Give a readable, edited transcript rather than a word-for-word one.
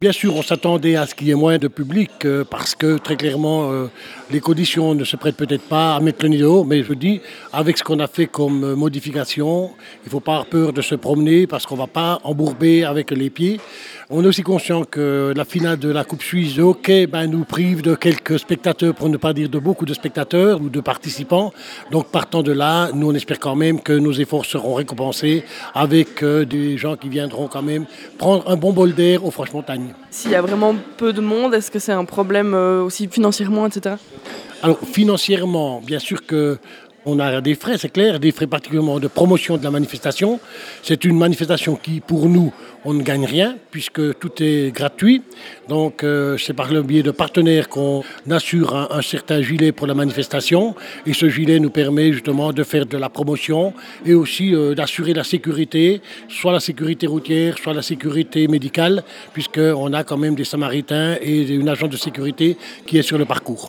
Bien sûr, on s'attendait à ce qu'il y ait moins de public parce que très clairement, les conditions ne se prêtent peut-être pas à mettre le nid dehors. Mais je dis, avec ce qu'on a fait comme modification, il ne faut pas avoir peur de se promener parce qu'on ne va pas embourber avec les pieds. On est aussi conscient que la finale de la Coupe Suisse de hockey nous prive de quelques spectateurs, pour ne pas dire de beaucoup de spectateurs ou de participants. Donc partant de là, nous on espère quand même que nos efforts seront récompensés avec des gens qui viendront quand même prendre un bon bol d'air aux Franches-Montagnes. S'il y a vraiment peu de monde, est-ce que c'est un problème aussi financièrement, etc. Alors financièrement, bien sûr que on a des frais, c'est clair, des frais particulièrement de promotion de la manifestation. C'est une manifestation qui, pour nous, on ne gagne rien puisque tout est gratuit. Donc c'est par le biais de partenaires qu'on assure un certain gilet pour la manifestation. Et ce gilet nous permet justement de faire de la promotion et aussi d'assurer la sécurité, soit la sécurité routière, soit la sécurité médicale, puisqu'on a quand même des Samaritains et une agence de sécurité qui est sur le parcours.